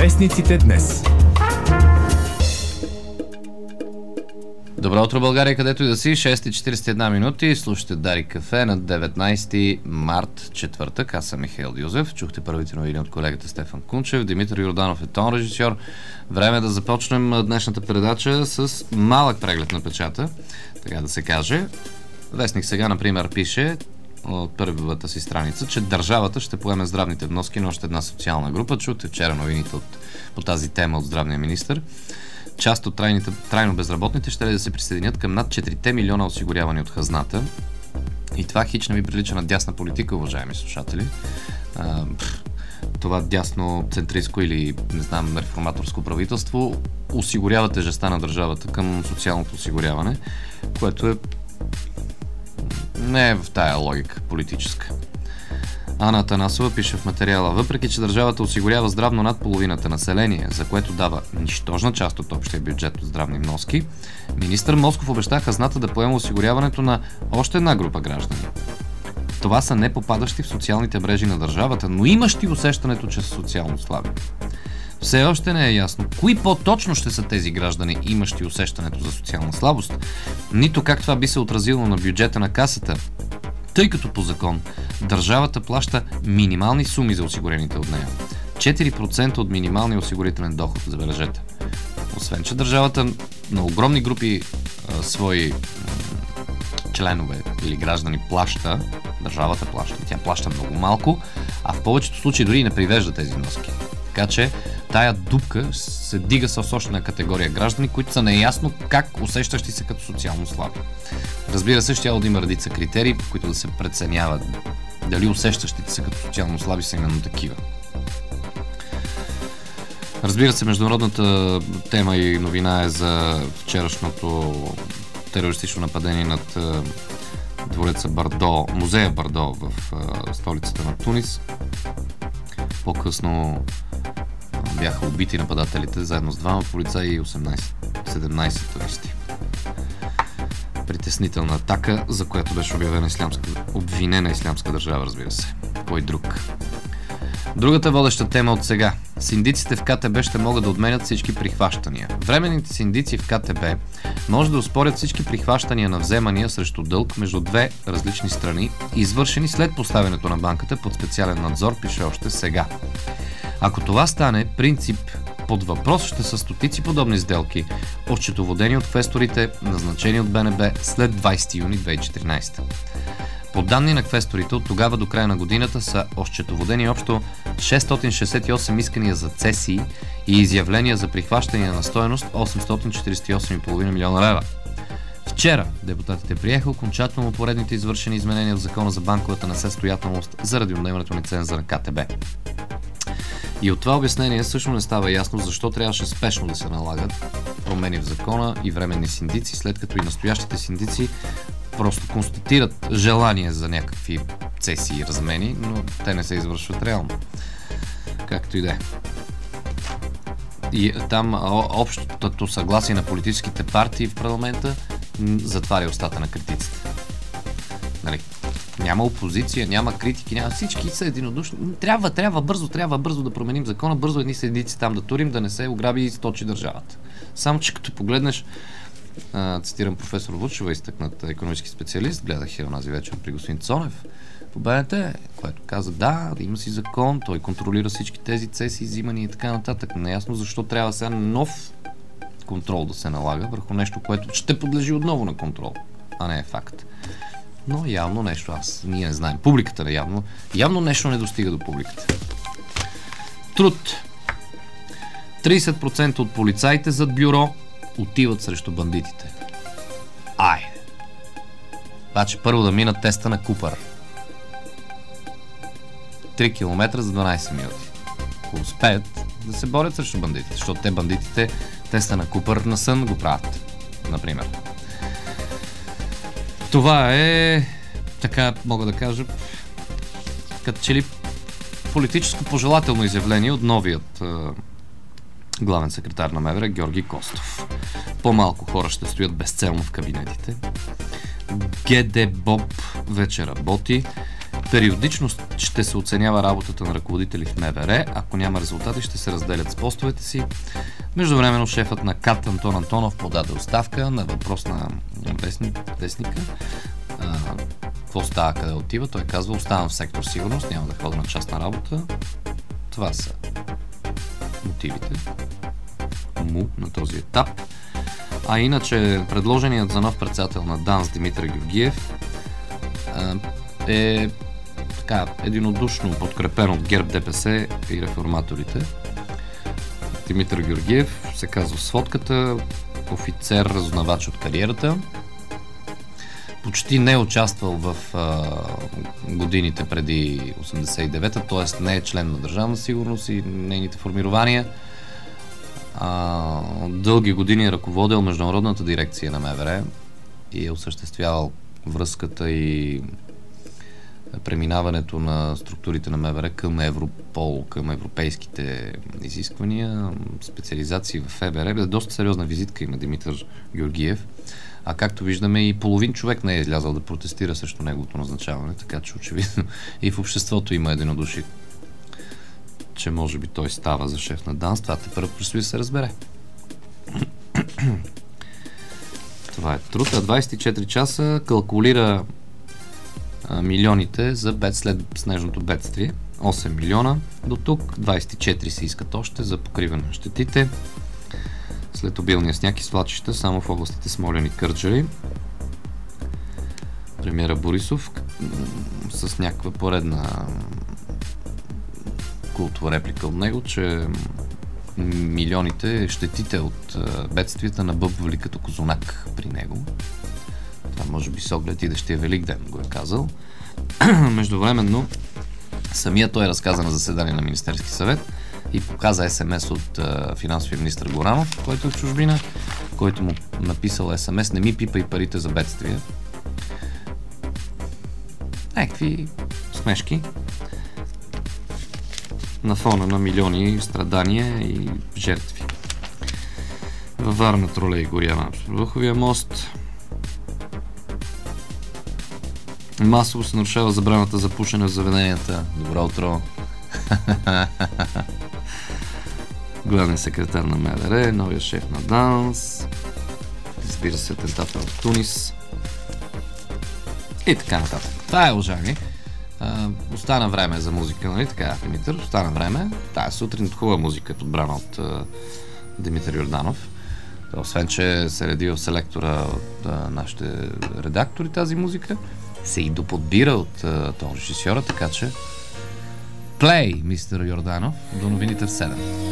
Вестниците днес. Добро утро, България, където и да си. 6:41 минути. Слушате Дарик кафе на 19 март, четвъртък. Аз съм Михаил Дюзев. Чухте първите новини от колегата Стефан Кунчев. Димитър Йорданов е тон режисьор. Време е да започнем днешната передача с малък преглед на печата, така да се каже. Вестник сега, например, пише от първата си страница, че държавата ще поеме здравните вноски на още една социална група. Чухте вчера новините по тази тема от здравния министър. Част от трайно безработните ще да се присъединят към над 4 милиона осигурявани от хазната. И това хич не ви прилича на дясна политика, уважаеми слушатели. Това дясно центристко или, не знам, реформаторско правителство осигурява тежестта на държавата към социалното осигуряване, което не е в тая логика политическа. Ана Атанасова пише в материала: въпреки че държавата осигурява здравно над половината население, за което дава нищожна част от общия бюджет от здравни вноски, министър Москов обеща хазната да поема осигуряването на още една група граждани. Това са не попадащи в социалните мрежи на държавата, но имащи усещането, че са социално слаби. Все още не е ясно кои по-точно ще са тези граждани, имащи усещането за социална слабост, нито как това би се отразило на бюджета на касата, тъй като по закон държавата плаща минимални суми за осигурените от нея. 4% от минималния осигурителен доход, забележете. Освен че държавата на огромни групи свои членове или граждани плаща, държавата плаща, тя плаща много малко, а в повечето случаи дори не привежда тези вноски. Така че тая дупка се дига с още една категория граждани, които са неясно как усещащи се като социално слаби. Разбира се, щяло да има редица критерии, по които да се преценяват дали усещащите се като социално слаби са именно такива. Разбира се, международната тема и новина е за вчерашното терористично нападение над двореца Бардо, музея Бардо в столицата на Тунис. По-късно бяха убити нападателите заедно с двама полицаи и 17 туристи. Притеснителна атака, за която беше обвинена ислямска държава, разбира се. Кой друг? Другата водеща тема от сега. Синдиците в КТБ ще могат да отменят всички прихващания. Временните синдици в КТБ може да оспорят всички прихващания на вземания срещу дълг между две различни страни, извършени след поставянето на банката под специален надзор, пише още сега. Ако това стане, принцип под въпрос ще са стотици подобни сделки, осчетоводени от квесторите, назначени от БНБ след 20 юни 2014. По данни на квесторите, от тогава до края на годината са осчетоводени общо 668 искания за цесии и изявления за прихващания на стойност 848,5 милиона лева. Вчера депутатите приеха окончателно поредните извършени изменения в Закона за банковата несъстоятелност заради отнемането на лиценза на КТБ. И от това обяснение също не става ясно защо трябваше спешно да се налагат промени в закона и временни синдици, след като и настоящите синдици просто констатират желание за някакви цесии и размени, но те не се извършват реално. Както и да е. И там общото съгласие на политическите партии в парламента затваря устата на критиците. Нали? Няма опозиция, няма критики, няма, всички са единодушни. Трябва бързо да променим закона, бързо едни седици там да турим, да не се ограби и източи държавата. Само че като погледнеш, цитирам професор Вучева, изтъкнат икономически специалист, гледах я онази вечер при господин Цонев по БНТ, който каза: да, има си закон, той контролира всички тези цесии, взимания и така нататък. Неясно защо трябва сега нов контрол да се налага върху нещо, което ще подлежи отново на контрол, а не е факт. Но явно нещо, ние не знаем. Публиката явно нещо не достига до публиката. Труд. 30% от полицаите зад бюро отиват срещу бандитите. Обаче първо да минат теста на Купър. 3 км за 12 минути. Ако успеят да се борят срещу бандитите, защото те бандитите теста на Купър на сън го правят, например. Това е, така мога да кажа, като че ли политическо пожелателно изявление от новият главен секретар на МВР Георги Костов. По-малко хора ще стоят безцелно в кабинетите. ГД Боб вече работи Периодично ще се оценява работата на ръководители в МВР. Ако няма резултати, ще се разделят с постовете си. Междувременно шефът на КАТ Антон Антонов подаде оставка на въпрос на вестника. Какво става, къде отива? Той казва: оставам в сектор сигурност, няма да ходя на частна работа. Това са мотивите му на този етап. А иначе предложеният за нов председател на ДАНС Димитър Георгиев е така единодушно подкрепен от ГЕРБ, ДПС и реформаторите. Димитър Георгиев се казва в сводката, офицер, разузнавач от кариерата. Почти не е участвал в годините преди 89-та, т.е. не е член на Държавна сигурност и нейните формирования. Дълги години е ръководил Международната дирекция на МВР и е осъществявал връзката и преминаването на структурите на МВР към Европол, към европейските изисквания, специализации в ФБР. Доста сериозна визитка има Димитър Георгиев. А както виждаме, и половин човек не е излязъл да протестира срещу неговото назначаване, така че очевидно и в обществото има единодушие, че може би той става за шеф на ДАНС. Това тепърва предстои да се разбере. Това е труд. 24 часа калкулира милионите за след снежното бедствие. 8 милиона до тук. 24 се искат още за покриване на щетите след обилния сняг и свлачища само в областите Смолян и Кърджали. Премиера Борисов с някаква поредна култова реплика от него, че милионите, щетите от бедствията набъбвали като козунак при него. Това може би с оглед идещия Великден го е казал. Междувременно самия той разказа на заседание на Министерски съвет и показа СМС от финансовия министър Горанов, който е в чужбина, който му написал СМС: не ми пипай парите за бедствия. Някакви смешки на фона на милиони страдания и жертви. Във Варна тролей горя на Върховия мост. Масово се нарушава забраната за пушене в заведенията. Добро утро! Главният секретар на МВР, новия шеф на ДАНС, разбира се, атентата в Тунис и така нататък. Това е, уважаеми. Остана време за музика, нали така, Димитър? Остана време. Тая сутрин хубава музика е подбрана от Димитър Йорданов. Освен, че се реди в селектора от нашите редактори тази музика, се и доподбира от този режисьора, така че плей, мистер Йорданов, до новините в 7.